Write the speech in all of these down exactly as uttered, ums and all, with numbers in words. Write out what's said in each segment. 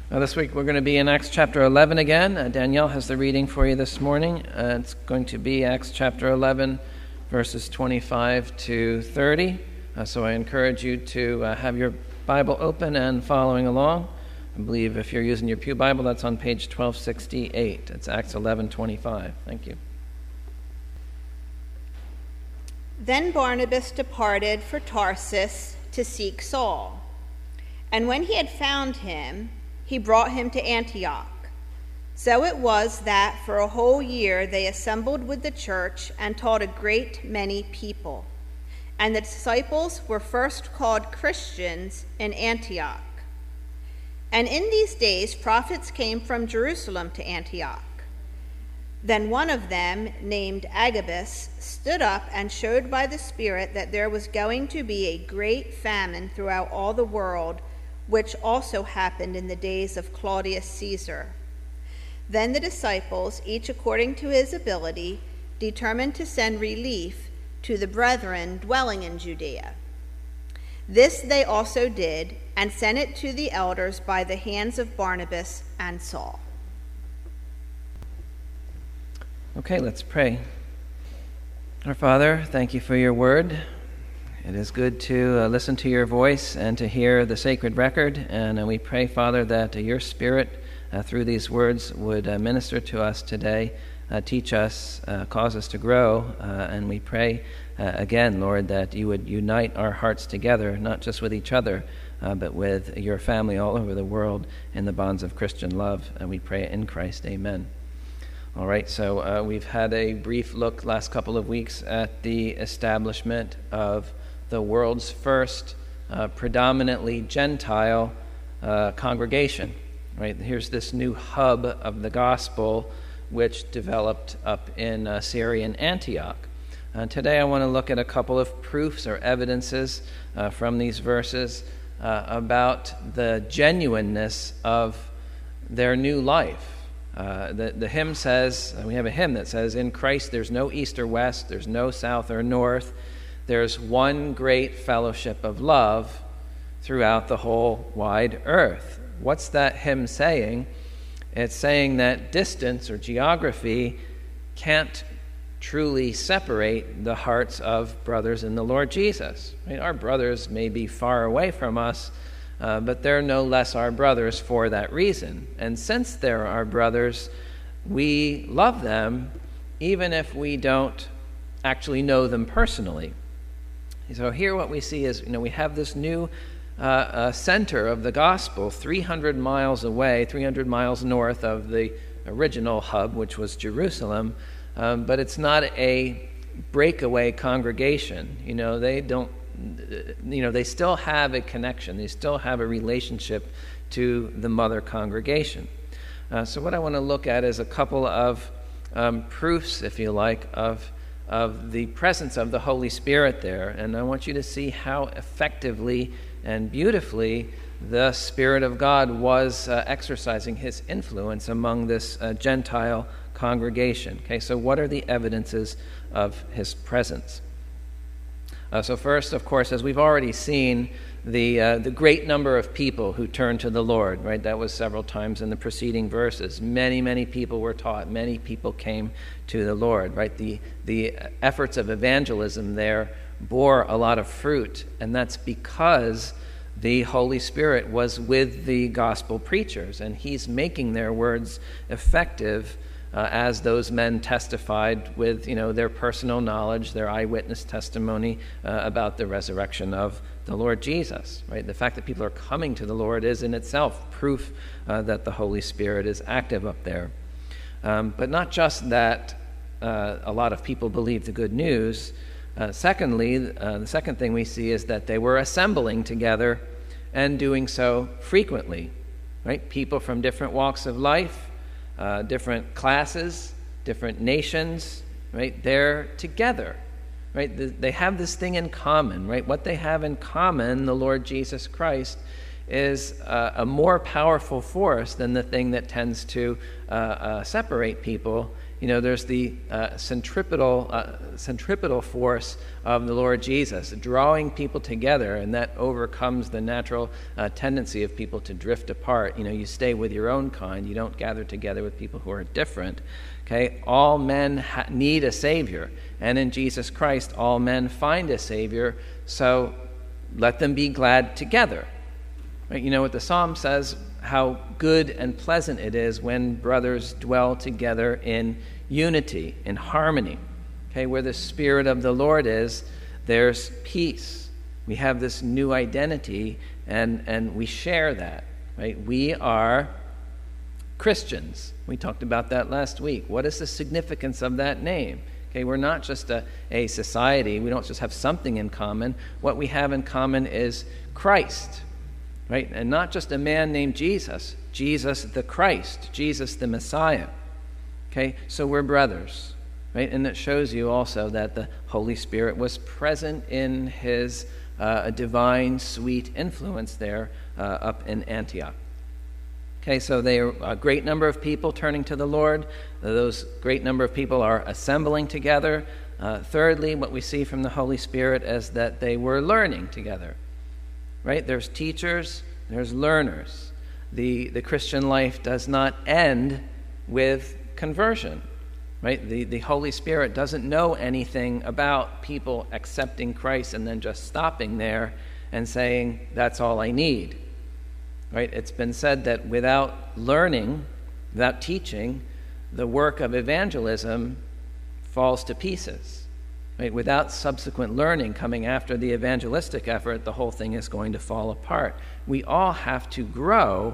Uh, this week we're going to be in Acts chapter eleven again. Uh, Danielle has the reading for you this morning. Uh, it's going to be Acts chapter eleven, verses twenty-five to thirty. Uh, so I encourage you to uh, have your Bible open and following along. I believe if you're using your Pew Bible, that's on page twelve sixty-eight. It's Acts eleven twenty-five. Thank you. Then Barnabas departed for Tarsus to seek Saul. And when he had found him, he brought him to Antioch. So it was that for a whole year they assembled with the church and taught a great many people. And the disciples were first called Christians in Antioch. And in these days prophets came from Jerusalem to Antioch. Then one of them, named Agabus, stood up and showed by the Spirit that there was going to be a great famine throughout all the world, which also happened in the days of Claudius Caesar. Then the disciples, each according to his ability, determined to send relief to the brethren dwelling in Judea. This they also did, and sent it to the elders by the hands of Barnabas and Saul. Okay, let's pray. Our Father, thank you for your word. It is good to uh, listen to your voice and to hear the sacred record, and uh, we pray, Father, that uh, your Spirit, uh, through these words, would uh, minister to us today, uh, teach us, uh, cause us to grow, uh, and we pray uh, again, Lord, that you would unite our hearts together, not just with each other, uh, but with your family all over the world in the bonds of Christian love, and we pray in Christ, amen. All right, so uh, we've had a brief look last couple of weeks at the establishment of the world's first uh, predominantly Gentile uh, congregation. Right, here's this new hub of the gospel which developed up in uh, Syrian Antioch. Uh, today I want to look at a couple of proofs or evidences uh, from these verses uh, about the genuineness of their new life. Uh, the, the hymn says, we have a hymn that says, in Christ there's no east or west, there's no south or north, there's one great fellowship of love throughout the whole wide earth. What's that hymn saying? It's saying that distance or geography can't truly separate the hearts of brothers in the Lord Jesus. I mean, our brothers may be far away from us, uh, but they're no less our brothers for that reason. And since they're our brothers, we love them even if we don't actually know them personally. So here what we see is, you know, we have this new uh, uh, center of the gospel three hundred miles away, three hundred miles north of the original hub, which was Jerusalem, um, but it's not a breakaway congregation. You know, they don't, you know, they still have a connection. They still have a relationship to the mother congregation. Uh, so what I want to look at is a couple of um, proofs, if you like, of of the presence of the Holy Spirit there. And I want you to see how effectively and beautifully the Spirit of God was uh, exercising his influence among this uh, Gentile congregation. Okay, so what are the evidences of his presence? Uh, so first, of course, as we've already seen, the uh, the great number of people who turned to the Lord, right? That was several times in the preceding verses. Many, many people were taught. Many people came to the Lord, right? The the efforts of evangelism there bore a lot of fruit, and that's because the Holy Spirit was with the gospel preachers, and he's making their words effective uh, as those men testified with, you know, their personal knowledge, their eyewitness testimony uh, about the resurrection of the Lord Jesus, right? The fact that people are coming to the Lord is in itself proof uh, that the Holy Spirit is active up there. Um, but not just that uh, a lot of people believe the good news. Uh, secondly, uh, the second thing we see is that they were assembling together and doing so frequently, right? People from different walks of life, uh, different classes, different nations, right? They're together. Right? They have this thing in common, right? What they have in common, the Lord Jesus Christ, is uh, a more powerful force than the thing that tends to uh, uh, separate people you know, there's the uh, centripetal uh, centripetal force of the Lord Jesus drawing people together, and that overcomes the natural uh, tendency of people to drift apart. You know, you stay with your own kind. You don't gather together with people who are different. Okay, all men ha- need a Savior, and in Jesus Christ, all men find a Savior. So let them be glad together. Right? You know what the Psalm says, how good and pleasant it is when brothers dwell together in unity, in harmony. Okay, where the Spirit of the Lord is, there's peace. We have this new identity, and, and we share that. Right? We are Christians. We talked about that last week. What is the significance of that name? Okay, we're not just a, a society. We don't just have something in common. What we have in common is Christ, right? And not just a man named Jesus, Jesus the Christ, Jesus the Messiah. Okay, so we're brothers, right? And it shows you also that the Holy Spirit was present in his uh, divine, sweet influence there uh, up in Antioch. Okay, so they are a great number of people turning to the Lord. Those great number of people are assembling together. Uh, thirdly, what we see from the Holy Spirit is that they were learning together. Right? There's teachers, there's learners. The, the Christian life does not end with conversion. Right? The, the Holy Spirit doesn't know anything about people accepting Christ and then just stopping there and saying, that's all I need. Right? It's been said that without learning, without teaching, the work of evangelism falls to pieces. Right? Without subsequent learning coming after the evangelistic effort, the whole thing is going to fall apart. We all have to grow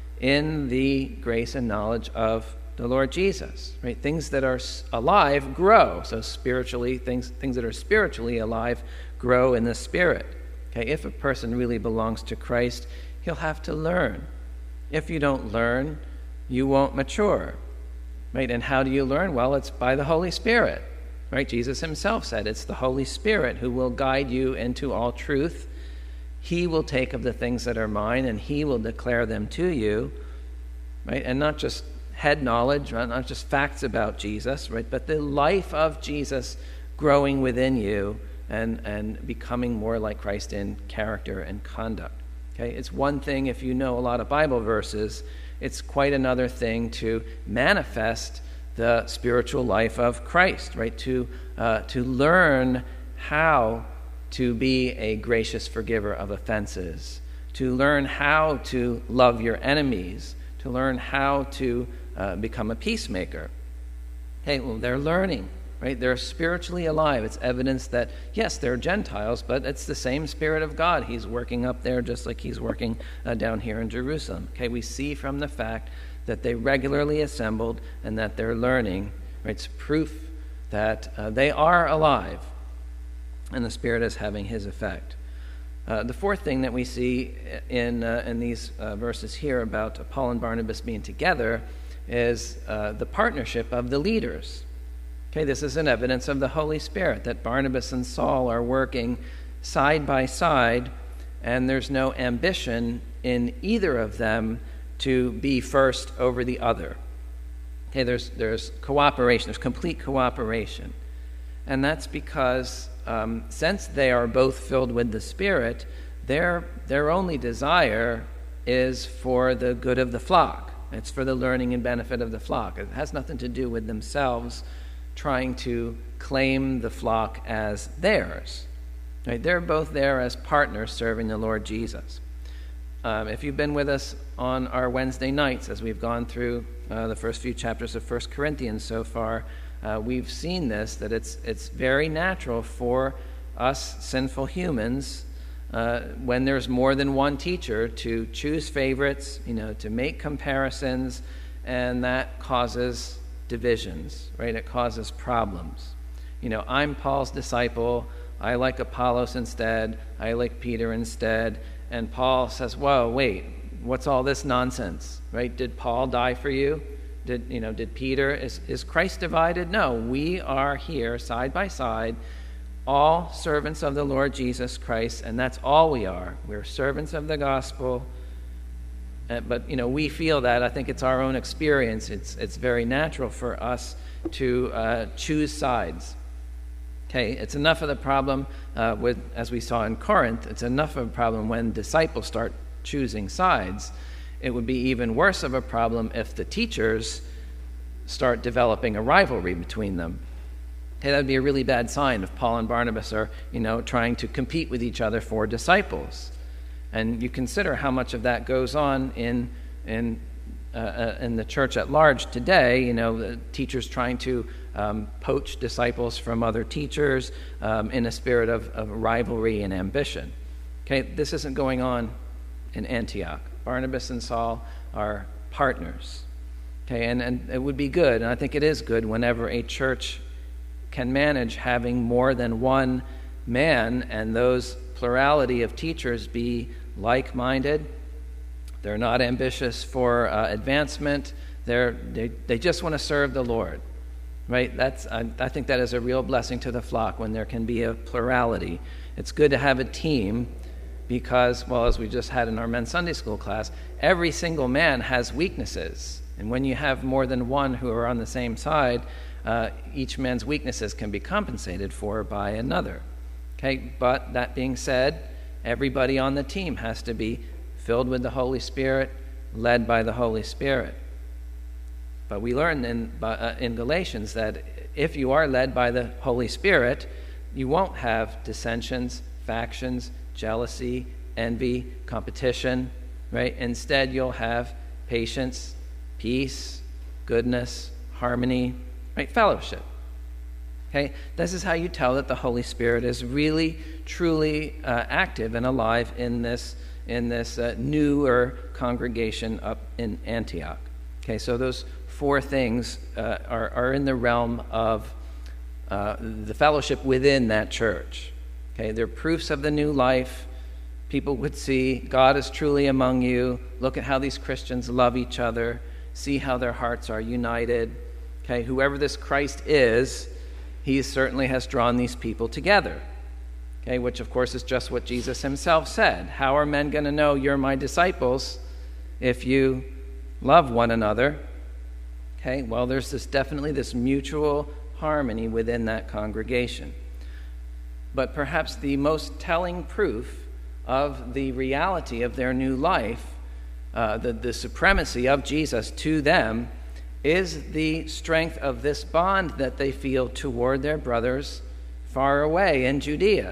in the grace and knowledge of the Lord Jesus. Right? Things that are alive grow. So spiritually, things things that are spiritually alive grow in the Spirit. Okay? If a person really belongs to Christ, he'll have to learn. If you don't learn, you won't mature. Right? And how do you learn? Well, it's by the Holy Spirit. Right? Jesus himself said it's the Holy Spirit who will guide you into all truth. He will take of the things that are mine and he will declare them to you. Right? And not just head knowledge, right? Not just facts about Jesus, right? But the life of Jesus growing within you and, and becoming more like Christ in character and conduct. Okay, it's one thing if you know a lot of Bible verses. It's quite another thing to manifest the spiritual life of Christ, right? To uh, to learn how to be a gracious forgiver of offenses, to learn how to love your enemies, to learn how to uh, become a peacemaker. Hey, well, they're learning. Right? They're spiritually alive. It's evidence that, yes, they're Gentiles, but it's the same Spirit of God. He's working up there just like he's working uh, down here in Jerusalem. Okay, we see from the fact that they regularly assembled and that they're learning. Right? It's proof that uh, they are alive and the Spirit is having his effect. Uh, the fourth thing that we see in, uh, in these uh, verses here about Paul and Barnabas being together is uh, the partnership of the leaders. Okay, this is an evidence of the Holy Spirit, that Barnabas and Saul are working side by side, and there's no ambition in either of them to be first over the other. Okay, there's there's cooperation, there's complete cooperation. And that's because um, since they are both filled with the Spirit, their their only desire is for the good of the flock. It's for the learning and benefit of the flock. It has nothing to do with themselves trying to claim the flock as theirs. Right? They're both there as partners serving the Lord Jesus. Um, if you've been with us on our Wednesday nights as we've gone through uh, the first few chapters of First Corinthians so far, uh, we've seen this, that it's it's very natural for us sinful humans, uh, when there's more than one teacher, to choose favorites, you know, to make comparisons, and that causes divisions, right? It causes problems. You know, I'm Paul's disciple. I like Apollos instead. I like Peter instead. And Paul says, whoa, wait, what's all this nonsense, right? Did Paul die for you? Did, you know, did Peter, is, is Christ divided? No, we are here side by side, all servants of the Lord Jesus Christ, and that's all we are. We're servants of the gospel. Uh, but, you know, we feel that. I think it's our own experience. It's it's very natural for us to uh, choose sides. Okay, it's enough of the problem uh, with, as we saw in Corinth, it's enough of a problem when disciples start choosing sides. It would be even worse of a problem if the teachers start developing a rivalry between them. Okay, that would be a really bad sign if Paul and Barnabas are, you know, trying to compete with each other for disciples. And you consider how much of that goes on in in uh, in the church at large today. You know, the teachers trying to um, poach disciples from other teachers um, in a spirit of, of rivalry and ambition. Okay, this isn't going on in Antioch. Barnabas and Saul are partners. Okay, and, and it would be good, and I think it is good whenever a church can manage having more than one man and those plurality of teachers be like-minded. They're not ambitious for uh, advancement. They're, they they just want to serve the Lord, right? That's I, I think that is a real blessing to the flock when there can be a plurality. It's good to have a team because, well, as we just had in our men's Sunday school class, every single man has weaknesses. And when you have more than one who are on the same side, uh, each man's weaknesses can be compensated for by another. Okay, but that being said, everybody on the team has to be filled with the Holy Spirit, led by the Holy Spirit. But we learn in, uh, in Galatians that if you are led by the Holy Spirit, you won't have dissensions, factions, jealousy, envy, competition, right? Instead, you'll have patience, peace, goodness, harmony, right? Fellowship. Okay? This is how you tell that the Holy Spirit is really, truly uh, active and alive in this in this uh, newer congregation up in Antioch. Okay, so those four things uh, are, are in the realm of uh, the fellowship within that church. Okay, they're proofs of the new life. People would see God is truly among you. Look at how these Christians love each other. See how their hearts are united. Okay, whoever this Christ is, he certainly has drawn these people together. Okay, which of course is just what Jesus himself said. How are men going to know you're my disciples if you love one another? Okay, well, there's this definitely this mutual harmony within that congregation. But perhaps the most telling proof of the reality of their new life, uh, the, the supremacy of Jesus to them, is the strength of this bond that they feel toward their brothers far away in Judea.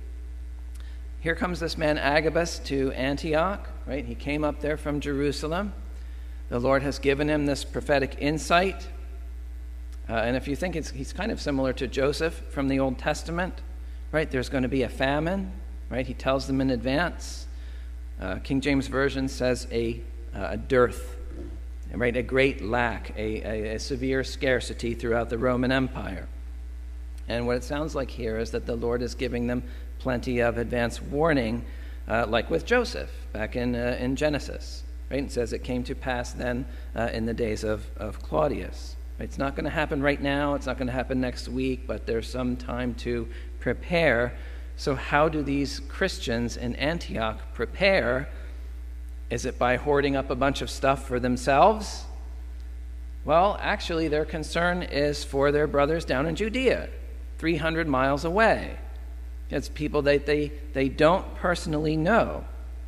Here comes this man Agabus to Antioch, right? He came up there from Jerusalem. The Lord has given him this prophetic insight. Uh, and if you think it's, he's kind of similar to Joseph from the Old Testament, right? There's going to be a famine, right? He tells them in advance. Uh, King James Version says a, uh, a dearth, right? A great lack, a, a, a severe scarcity throughout the Roman Empire. And what it sounds like here is that the Lord is giving them plenty of advance warning, uh, like with Joseph back in uh, in Genesis. Right? It says it came to pass then uh, in the days of, of Claudius. Right? It's not going to happen right now. It's not going to happen next week, but there's some time to prepare. So how do these Christians in Antioch prepare? Is it by hoarding up a bunch of stuff for themselves? Well, actually, their concern is for their brothers down in Judea, three hundred miles away. It's people that they, they don't personally know.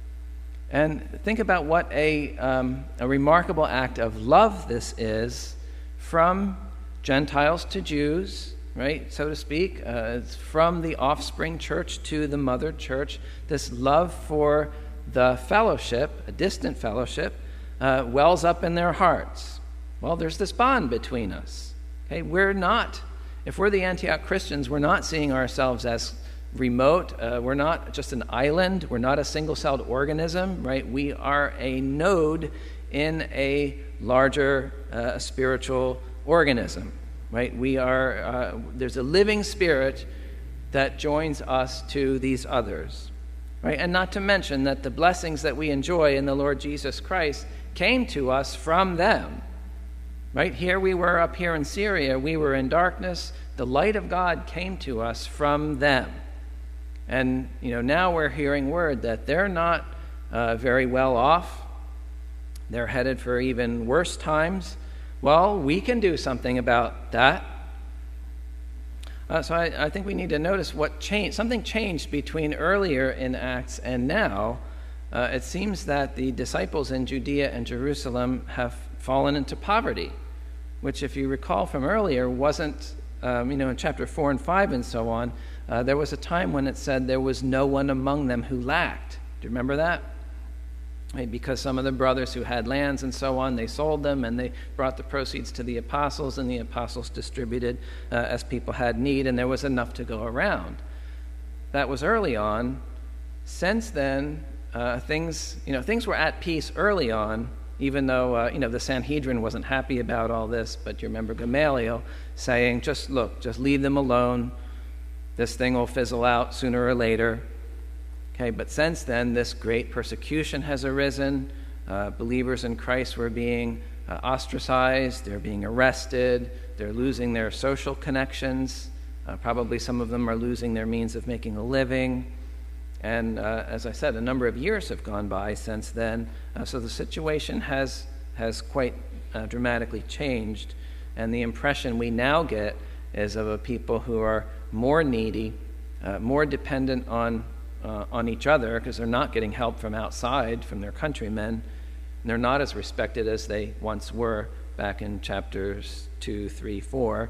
And think about what a, um, a remarkable act of love this is from Gentiles to Jews, right, so to speak. Uh, it's from the offspring church to the mother church. This love for the fellowship, a distant fellowship, uh, wells up in their hearts. Well, there's this bond between us. Okay, we're not, if we're the Antioch Christians, we're not seeing ourselves as remote. Uh, we're not just an island. We're not a single-celled organism, right? We are a node in a larger uh, spiritual organism, right? We are, uh, there's a living spirit that joins us to these others, right? And not to mention that the blessings that we enjoy in the Lord Jesus Christ came to us from them, right? Here we were up here in Syria. We were in darkness. The light of God came to us from them. And, you know, now we're hearing word that they're not uh, very well off. They're headed for even worse times. well, we can do something about that. Uh, so I, I think we need to notice what changed. Something changed between earlier in Acts and now. Uh, it seems that the disciples in Judea and Jerusalem have fallen into poverty, which, if you recall from earlier, wasn't, um, you know, in chapter four and five and so on, uh, there was a time when it said there was no one among them who lacked. Do you remember that? Right, because some of the brothers who had lands and so on, they sold them and they brought the proceeds to the apostles, and the apostles distributed uh, as people had need, and there was enough to go around. That was early on. Since then, uh, things, you know, things were at peace early on, even though, uh, you know, the Sanhedrin wasn't happy about all this, but you remember Gamaliel saying, just look, just leave them alone. This thing will fizzle out sooner or later. Okay, but since then, this great persecution has arisen. Uh, believers in Christ were being uh, ostracized. They're being arrested. They're losing their social connections. Uh, probably some of them are losing their means of making a living. And uh, as I said, a number of years have gone by since then. Uh, so the situation has, has quite uh, dramatically changed. And the impression we now get is of a people who are more needy, uh, more dependent on Uh, on each other, because they're not getting help from outside, from their countrymen. And they're not as respected as they once were back in chapters two, three, four.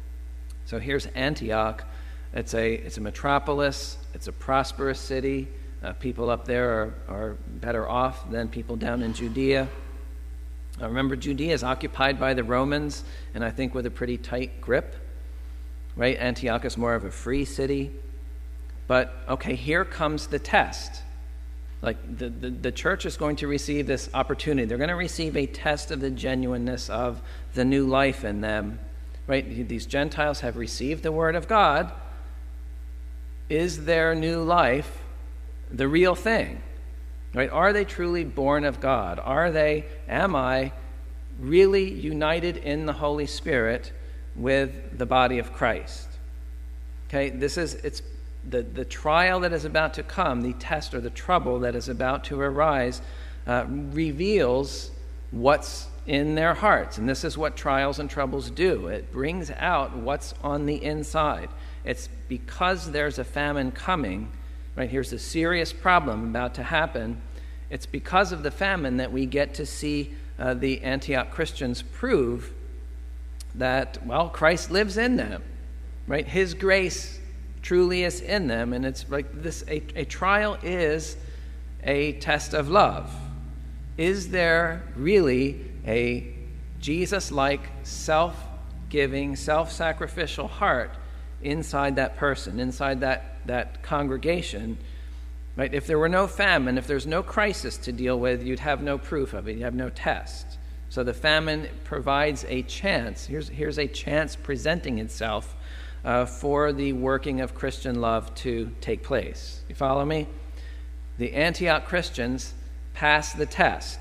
So here's Antioch. It's a it's a metropolis. It's a prosperous city. Uh, people up there are, are better off than people down in Judea. Uh, remember, Judea is occupied by the Romans, and I think with a pretty tight grip. Right? Antioch is more of a free city. But, okay, here comes the test. Like, the, the, the church is going to receive this opportunity. They're going to receive a test of the genuineness of the new life in them. Right? These Gentiles have received the word of God. Is their new life the real thing? Right? Are they truly born of God? Are they, am I really united in the Holy Spirit with the body of Christ? Okay, this is, it's The, the trial that is about to come, the test or the trouble that is about to arise, uh, reveals what's in their hearts. And this is what trials and troubles do. It brings out what's on the inside. It's because there's a famine coming, right? Here's a serious problem about to happen. It's because of the famine that we get to see uh, the Antioch Christians prove that, well, Christ lives in them, right? His grace truly is in them, and it's like this, a, a trial is a test of love. Is there really a Jesus-like, self-giving, self-sacrificial heart inside that person, inside that, that congregation? Right? If there were no famine, if there's no crisis to deal with, you'd have no proof of it, you'd have no test. So the famine provides a chance. Here's, here's a chance presenting itself Uh, for the working of Christian love to take place. You follow me? The Antioch Christians passed the test.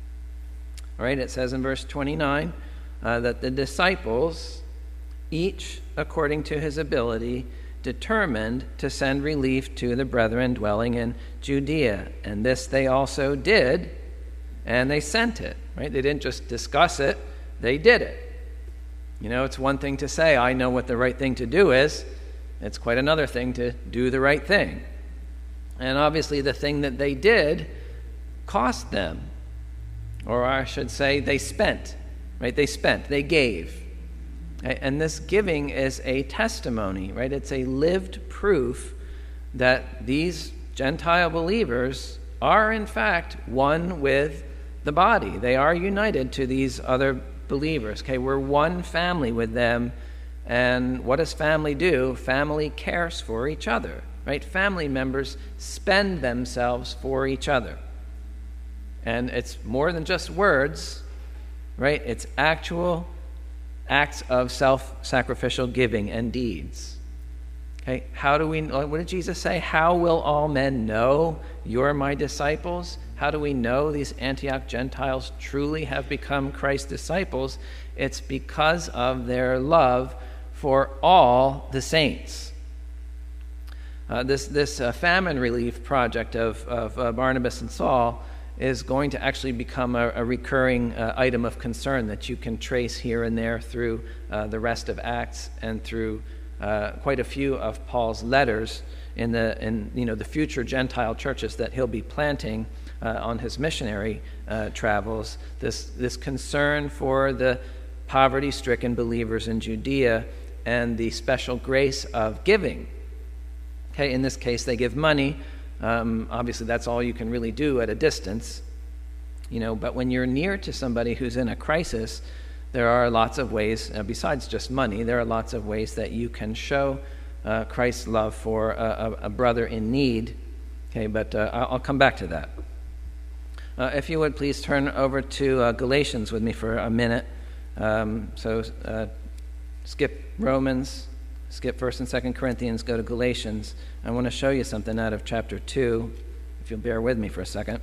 All right, it says in verse twenty-nine uh, that the disciples, each according to his ability, determined to send relief to the brethren dwelling in Judea. And this they also did, and they sent it. Right? They didn't just discuss it, they did it. You know, it's one thing to say, I know what the right thing to do is. It's quite another thing to do the right thing. And obviously the thing that they did cost them. Or I should say they spent. Right? They spent. They gave. And this giving is a testimony, right? It's a lived proof that these Gentile believers are in fact one with the body. They are united to these other believers. Okay, we're one family with them, and what does family do? Family cares for each other, right? Family members spend themselves for each other. And it's more than just words, right? It's actual acts of self-sacrificial giving and deeds. Okay, how do we, what did Jesus say? How will all men know you're my disciples? How do we know these Antioch Gentiles truly have become Christ's disciples? It's because of their love for all the saints. Uh, this this uh, famine relief project of, of uh, Barnabas and Saul is going to actually become a, a recurring uh, item of concern that you can trace here and there through uh, the rest of Acts and through uh, quite a few of Paul's letters in the in you know the future Gentile churches that he'll be planting uh, on his missionary uh, travels. This this concern for the poverty-stricken believers in Judea and the special grace of giving. Okay, in this case, they give money. Um, obviously, that's all you can really do at a distance, you know. But when you're near to somebody who's in a crisis, there are lots of ways, uh, besides just money, there are lots of ways that you can show uh, Christ's love for a, a, a brother in need. Okay, but uh, I'll come back to that. Uh, if you would please turn over to uh, Galatians with me for a minute. Um, so uh, skip Romans. Skip First and Second Corinthians, go to Galatians. I want to show you something out of chapter two, if you'll bear with me for a second.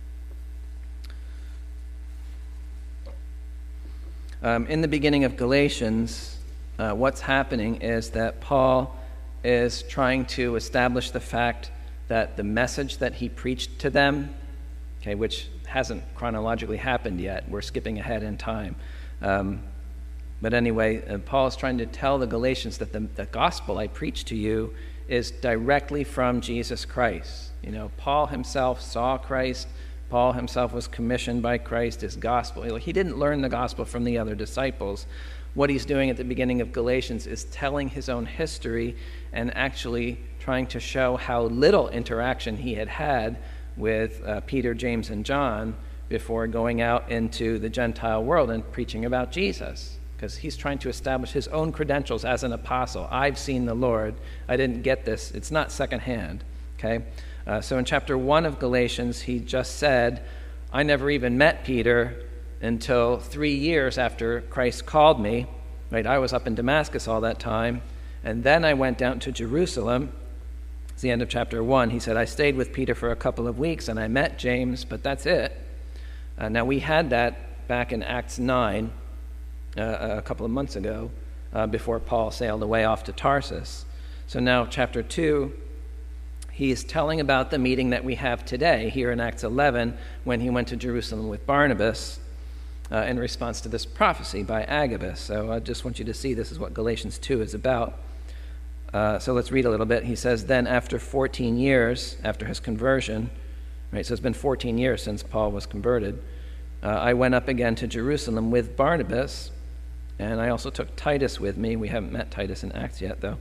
Um, in the beginning of Galatians, uh, what's happening is that Paul is trying to establish the fact that the message that he preached to them, okay, which hasn't chronologically happened yet, we're skipping ahead in time. Um, But anyway, uh, Paul is trying to tell the Galatians that the, the gospel I preach to you is directly from Jesus Christ. You know, Paul himself saw Christ. Paul himself was commissioned by Christ, his gospel. He didn't learn the gospel from the other disciples. What he's doing at the beginning of Galatians is telling his own history and actually trying to show how little interaction he had had with uh, Peter, James, and John before going out into the Gentile world and preaching about Jesus. Because he's trying to establish his own credentials as an apostle. I've seen the Lord. I didn't get this. It's not secondhand. Okay? Uh, so in chapter one of Galatians, he just said, I never even met Peter until three years after Christ called me. Right? I was up in Damascus all that time. And then I went down to Jerusalem. It's the end of chapter one. He said, I stayed with Peter for a couple of weeks and I met James, but that's it. Uh, now we had that back in Acts nine. Uh, a couple of months ago, uh, before Paul sailed away off to Tarsus. So now chapter two, he is telling about the meeting that we have today here in Acts eleven when he went to Jerusalem with Barnabas uh, in response to this prophecy by Agabus. So I just want you to see this is what Galatians two is about. Uh, so let's read a little bit. He says, then after fourteen years after his conversion, right, so it's been fourteen years since Paul was converted, uh, I went up again to Jerusalem with Barnabas. And I also took Titus with me. We haven't met Titus in Acts yet, though.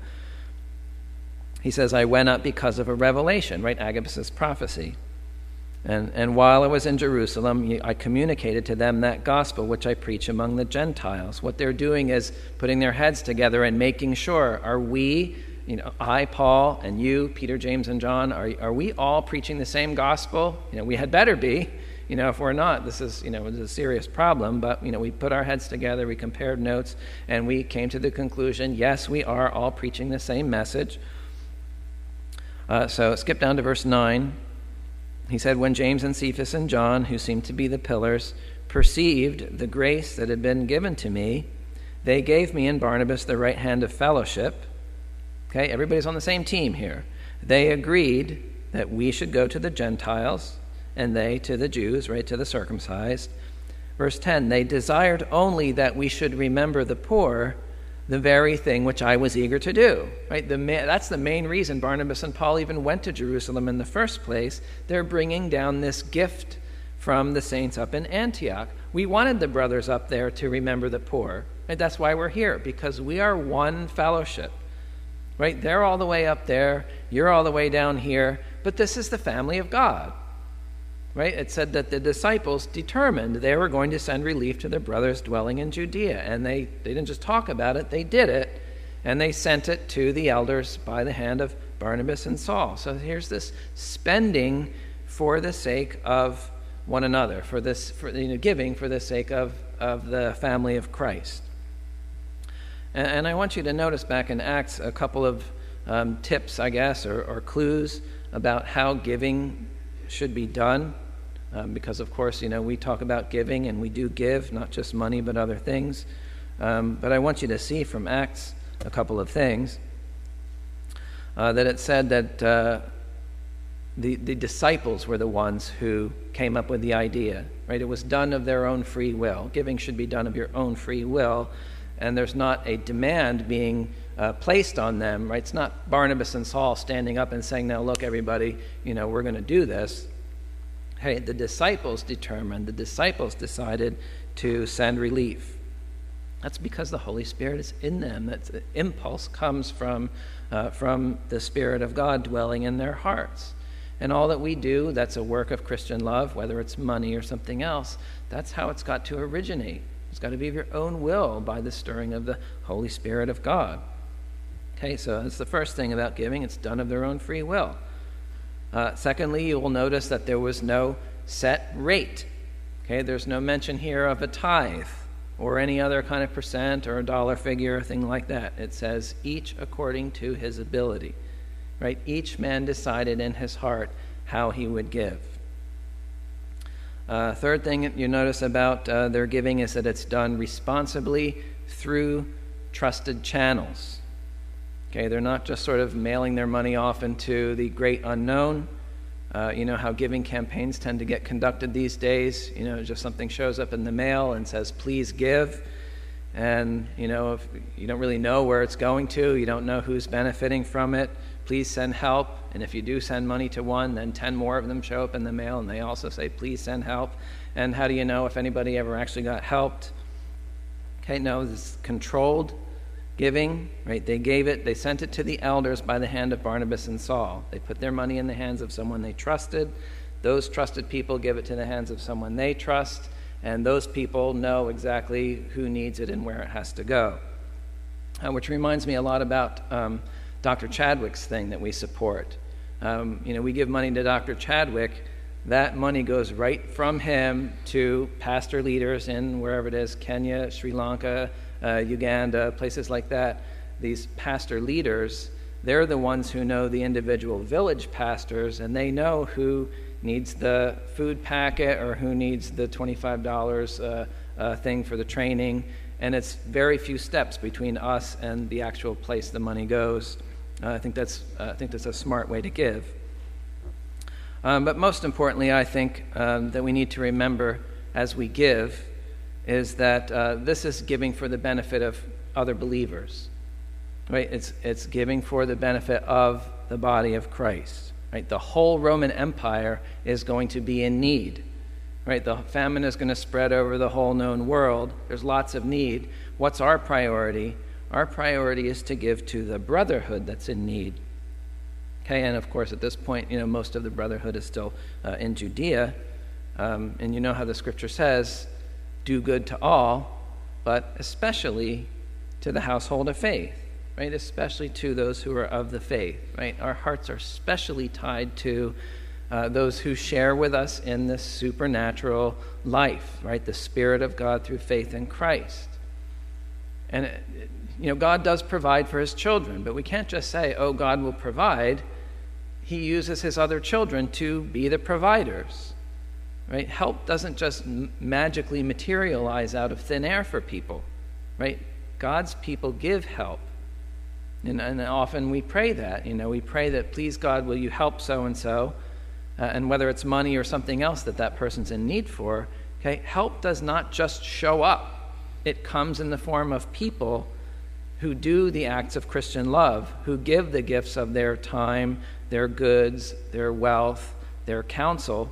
He says, I went up because of a revelation, right? Agabus' prophecy. And and while I was in Jerusalem, I communicated to them that gospel which I preach among the Gentiles. What they're doing is putting their heads together and making sure, are we, you know, I, Paul, and you, Peter, James, and John, are, are we all preaching the same gospel? You know, we had better be. You know, if we're not, this is, you know, it's a serious problem. But, you know, we put our heads together, we compared notes, and we came to the conclusion, yes, we are all preaching the same message. Uh, so skip down to verse nine. He said, when James and Cephas and John, who seemed to be the pillars, perceived the grace that had been given to me, they gave me and Barnabas the right hand of fellowship. Okay, everybody's on the same team here. They agreed that we should go to the Gentiles, and they to the Jews, right, to the circumcised. Verse ten, they desired only that we should remember the poor, the very thing which I was eager to do. Right? The ma- that's the main reason Barnabas and Paul even went to Jerusalem in the first place. They're bringing down this gift from the saints up in Antioch. We wanted the brothers up there to remember the poor. Right? That's why we're here, because we are one fellowship. Right? They're all the way up there. You're all the way down here. But this is the family of God. Right? It said that the disciples determined they were going to send relief to their brothers dwelling in Judea. And they, they didn't just talk about it, they did it. And they sent it to the elders by the hand of Barnabas and Saul. So here's this spending for the sake of one another, for this, for you know, giving for the sake of, of the family of Christ. And, and I want you to notice back in Acts a couple of um, tips, I guess, or, or clues about how giving should be done. Um, because, of course, you know, we talk about giving, and we do give, not just money, but other things. Um, but I want you to see from Acts a couple of things. Uh, that it said that uh, the, the disciples were the ones who came up with the idea, right? It was done of their own free will. Giving should be done of your own free will, and there's not a demand being uh, placed on them, right? It's not Barnabas and Saul standing up and saying, now look, everybody, you know, we're going to do this. Hey, the disciples determined, the disciples decided to send relief. That's because the Holy Spirit is in them. That impulse comes from, uh, from the Spirit of God dwelling in their hearts. And all that we do, that's a work of Christian love, whether it's money or something else, that's how it's got to originate. It's got to be of your own will by the stirring of the Holy Spirit of God. Okay, so that's the first thing about giving. It's done of their own free will. Uh, secondly, you will notice that there was no set rate. Okay, there's no mention here of a tithe or any other kind of percent or a dollar figure or thing like that. It says each according to his ability. Right? Each man decided in his heart how he would give. Uh, third thing you notice about uh, their giving is that it's done responsibly through trusted channels. Okay, they're not just sort of mailing their money off into the great unknown. Uh, you know how giving campaigns tend to get conducted these days. You know, just something shows up in the mail and says, please give. And, you know, if you don't really know where it's going to, you don't know who's benefiting from it, please send help. And if you do send money to one, then ten more of them show up in the mail, and they also say, please send help. And how do you know if anybody ever actually got helped? Okay, no, this is controlled giving, right? They gave it, they sent it to the elders by the hand of Barnabas and Saul. They put their money in the hands of someone they trusted. Those trusted people give it to the hands of someone they trust, and those people know exactly who needs it and where it has to go. Uh, which reminds me a lot about um, Doctor Chadwick's thing that we support. Um, you know, we give money to Doctor Chadwick. That money goes right from him to pastor leaders in wherever it is, Kenya, Sri Lanka, uh, Uganda, places like that. These pastor leaders, they're the ones who know the individual village pastors, and they know who needs the food packet or who needs the twenty-five dollars uh, uh, thing for the training. And it's very few steps between us and the actual place the money goes. Uh, I think that's uh, I think that's a smart way to give. Um, but most importantly, I think um, that we need to remember as we give is that uh, this is giving for the benefit of other believers. Right? It's it's giving for the benefit of the body of Christ. Right? The whole Roman Empire is going to be in need. Right? The famine is going to spread over the whole known world. There's lots of need. What's our priority? Our priority is to give to the brotherhood that's in need. Okay, and of course at this point, you know, most of the brotherhood is still uh, in Judea. Um, and you know how the scripture says, do good to all, but especially to the household of faith. Right? Especially to those who are of the faith. Right? Our hearts are specially tied to Uh, those who share with us in this supernatural life, right? The Spirit of God through faith in Christ. And, you know, God does provide for his children, but we can't just say, oh, God will provide. He uses his other children to be the providers, right? Help doesn't just m- magically materialize out of thin air for people, right? God's people give help. And, and often we pray that, you know, we pray that, please, God, will you help so-and-so? Uh, and whether it's money or something else that that person's in need for, okay, help does not just show up. It comes in the form of people who do the acts of Christian love, who give the gifts of their time, their goods, their wealth, their counsel.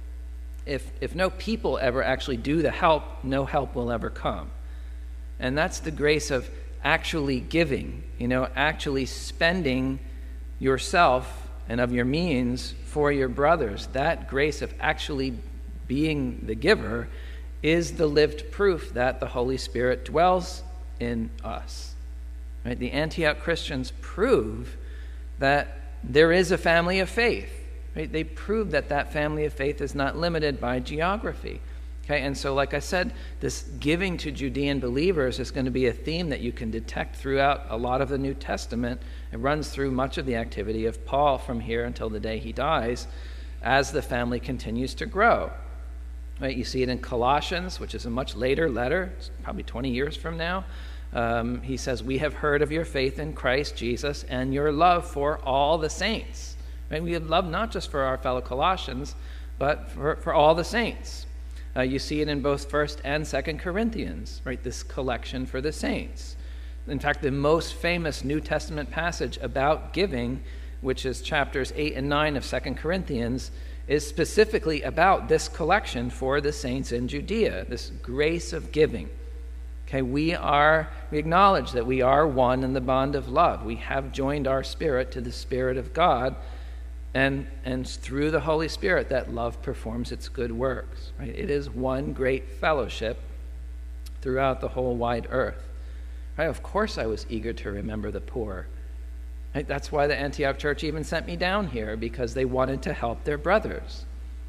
If, if no people ever actually do the help, no help will ever come. And that's the grace of actually giving, you know, actually spending yourself and of your means for your brothers. That grace of actually being the giver is the lived proof that the Holy Spirit dwells in us. Right? The Antioch Christians prove that there is a family of faith. Right? They prove that that family of faith is not limited by geography. Okay, and so like I said, this giving to Judean believers is going to be a theme that you can detect throughout a lot of the New Testament. It runs through much of the activity of Paul from here until the day he dies as the family continues to grow. Right, you see it in Colossians, which is a much later letter, it's probably twenty years from now. Um, he says, we have heard of your faith in Christ Jesus and your love for all the saints. Right? We have love not just for our fellow Colossians, but for, for all the saints. Uh, you see it in both First and Second Corinthians, right? This collection for the saints. In fact, the most famous New Testament passage about giving, which is chapters eight and nine of Second Corinthians, is specifically about this collection for the saints in Judea, this grace of giving. Okay, we are, we acknowledge that we are one in the bond of love. We have joined our spirit to the Spirit of God, and, and through the Holy Spirit that love performs its good works. Right? It is one great fellowship throughout the whole wide earth. Right? Of course I was eager to remember the poor. Right? That's why the Antioch church even sent me down here, because they wanted to help their brothers.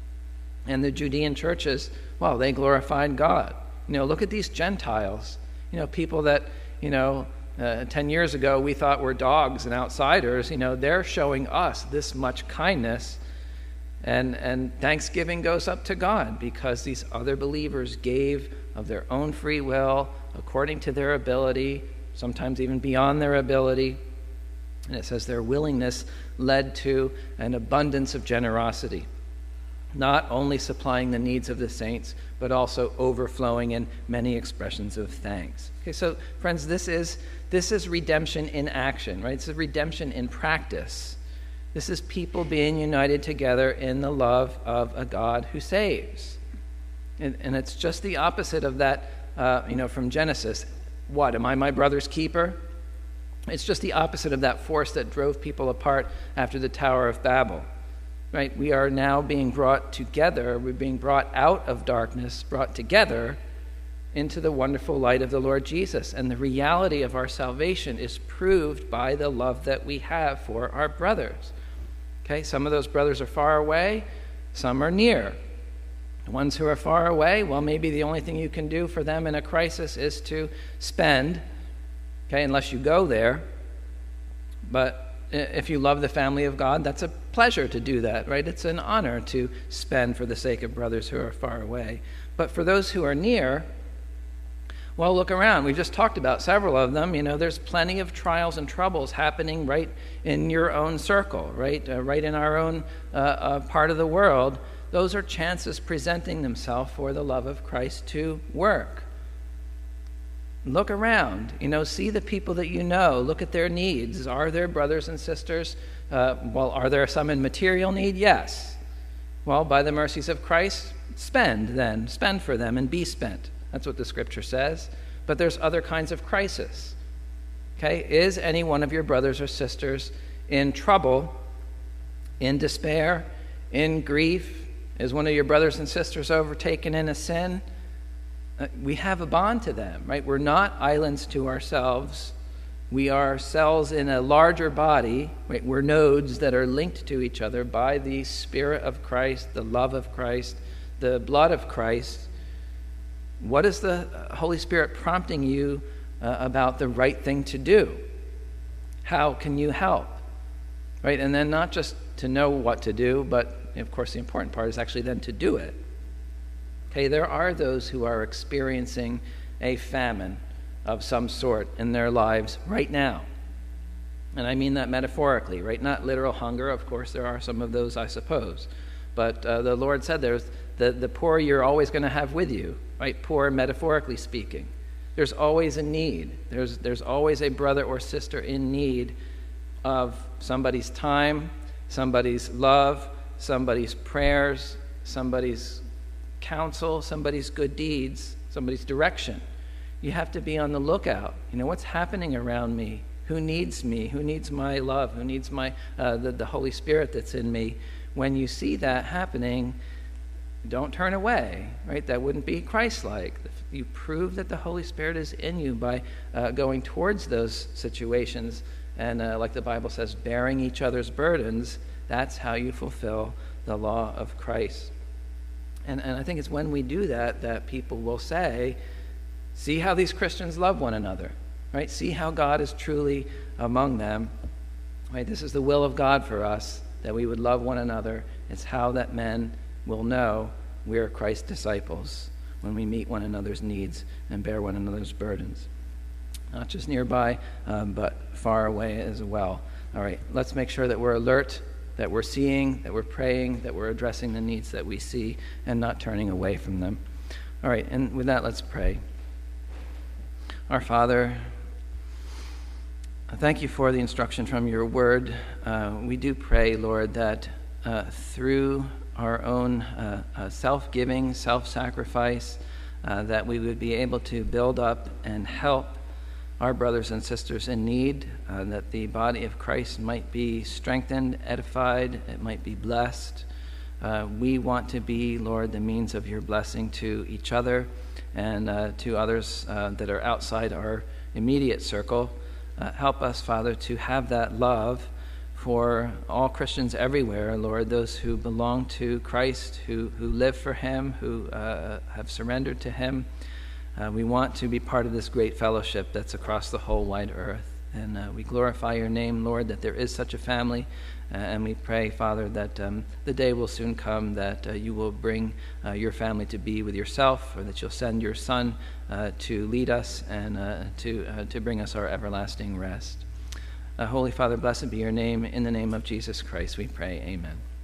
And the Judean churches, well, they glorified God. You know, look at these Gentiles, you know, people that, you know, uh, ten years ago we thought were dogs and outsiders. You know, they're showing us this much kindness, and, and thanksgiving goes up to God because these other believers gave of their own free will, according to their ability, sometimes even beyond their ability. And it says their willingness led to an abundance of generosity, not only supplying the needs of the saints, but also overflowing in many expressions of thanks. Okay, so friends, this is this is redemption in action, right? It's a redemption in practice. This is people being united together in the love of a God who saves. And, and it's just the opposite of that, uh, you know, from Genesis. What, am I my brother's keeper? It's just the opposite of that force that drove people apart after the Tower of Babel. Right? We are now being brought together. We're being brought out of darkness, brought together into the wonderful light of the Lord Jesus. And the reality of our salvation is proved by the love that we have for our brothers. Okay, some of those brothers are far away, some are near. The ones who are far away, well, maybe the only thing you can do for them in a crisis is to spend, okay, unless you go there. But if you love the family of God, that's a pleasure to do that, right? It's an honor to spend for the sake of brothers who are far away. But for those who are near, well, look around. We've just talked about several of them. You know, there's plenty of trials and troubles happening right in your own circle, right? Uh, right in our own uh, uh, part of the world. Those are chances presenting themselves for the love of Christ to work. Look around, you know, see the people that you know, look at their needs. Are there brothers and sisters? Uh, well, are there some in material need? Yes. Well, by the mercies of Christ, spend then. Spend for them and be spent. That's what the scripture says. But there's other kinds of crisis. Okay, is any one of your brothers or sisters in trouble, in despair, in grief? Is one of your brothers and sisters overtaken in a sin? Uh, we have a bond to them, right? We're not islands to ourselves. We are cells in a larger body. Right? We're nodes that are linked to each other by the Spirit of Christ, the love of Christ, the blood of Christ. What is the Holy Spirit prompting you uh, about the right thing to do? How can you help? Right? And then not just to know what to do, but of course the important part is actually then to do it. Okay, there are those who are experiencing a famine of some sort in their lives right now. And I mean that metaphorically, right? Not literal hunger. Of course, there are some of those, I suppose. But uh, the Lord said there's the, the poor you're always going to have with you, right? Poor, metaphorically speaking. There's always a need. There's, there's always a brother or sister in need of somebody's time, somebody's love, somebody's prayers, somebody's counsel, somebody's good deeds, somebody's direction. You have to be on the lookout. You know, what's happening around me? Who needs me? Who needs my love? Who needs my uh, the, the Holy Spirit that's in me? When you see that happening, don't turn away, right? That wouldn't be Christ-like. You prove that the Holy Spirit is in you by uh, going towards those situations and, uh, like the Bible says, bearing each other's burdens. That's how you fulfill the law of Christ. And, and I think it's when we do that that people will say, see how these Christians love one another, right? See how God is truly among them. Right? This is the will of God for us, that we would love one another. It's how that men will know we are Christ's disciples, when we meet one another's needs and bear one another's burdens. Not just nearby, um, but far away as well. All right, let's make sure that we're alert that we're seeing, that we're praying, that we're addressing the needs that we see and not turning away from them. All right, and with that, let's pray. Our Father, thank you for the instruction from your word. Uh, we do pray, Lord, that uh, through our own uh, uh, self-giving, self-sacrifice, uh, that we would be able to build up and help our brothers and sisters in need, uh, that the body of Christ might be strengthened, edified, it might be blessed. Uh, we want to be, Lord, the means of your blessing to each other and uh, to others uh, that are outside our immediate circle. Uh, help us, Father, to have that love for all Christians everywhere, Lord, those who belong to Christ, who, who live for him, who uh, have surrendered to him. Uh, we want to be part of this great fellowship that's across the whole wide earth. And uh, we glorify your name, Lord, that there is such a family. Uh, and we pray, Father, that um, the day will soon come that uh, you will bring uh, your family to be with yourself, or that you'll send your Son uh, to lead us and uh, to, uh, to bring us our everlasting rest. Uh, Holy Father, blessed be your name. In the name of Jesus Christ we pray. Amen.